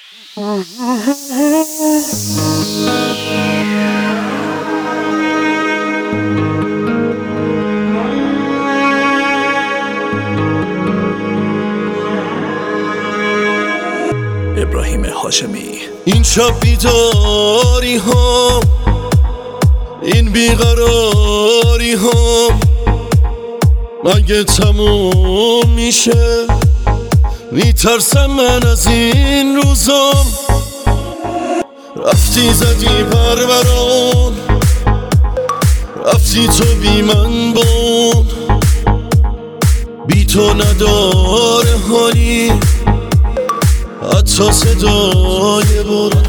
ابراهیم هاشمی. این شب بیداری هم، این بیقراری هم مگه تموم میشه؟ میترسم من از این روزام. رفتی زدی پروران، رفتی تو بی من بون، بی تو نداره حالی حتی صدای بود.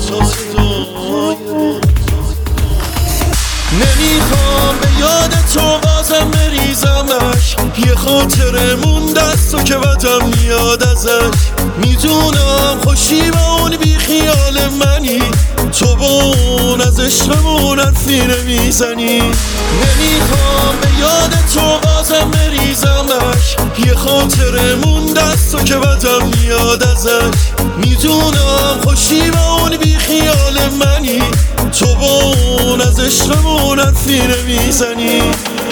نمیخوام به یاد تو بازم بریزمش، یه خاطره مونده است تو که بدم میاد ازش. میدونم خوشی با اون بی خیال منی، تو با اون از عشقمون حرفی نمیزنی. نمیخوام به یاد تو بازم بریزمش، یه خاطره مونده است تو که بدم میاد ازش. میدونم خوشی با اون بی خیال منی، تو با اون از عشقمون حرفی نمیزنی.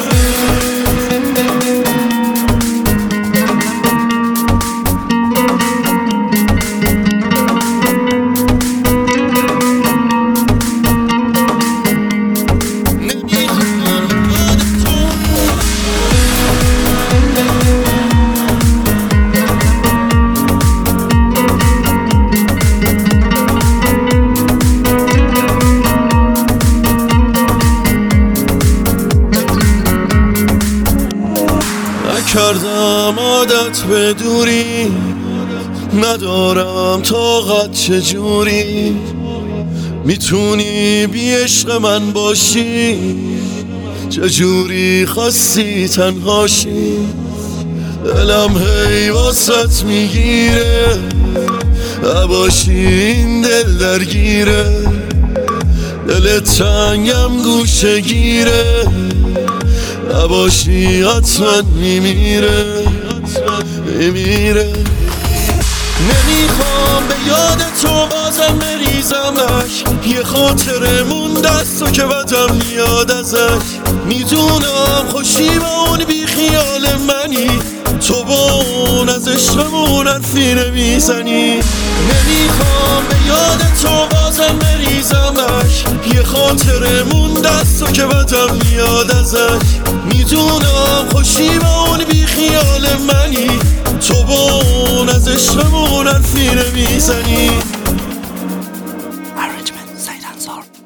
کردم عادت به دوری، ندارم طاقت چجوری میتونی بی عشق من باشی، چجوری خواستی تنهاشی. دلم هی واسط میگیره، نباشی این دل درگیره. دلت تنگم گوشه گیره، نباشی حتما میمیره. نمیخوام به یاد تو بازم بریزمش، یه خاطره مونده است تو که بدم میاد ازش. میدونم خوشی با اون بی خیال منی، تو با اون از عشقمون حرفی نمیزنی. نمیخوام به یاد تو بازم بریزمش، یه خاطره مونده است تو که بدم میاد ازش. میدونم خوشی با اون بی خیال منی، تو با اون از عشقمون حرفی نمیزنی. Arrangement سید انصار.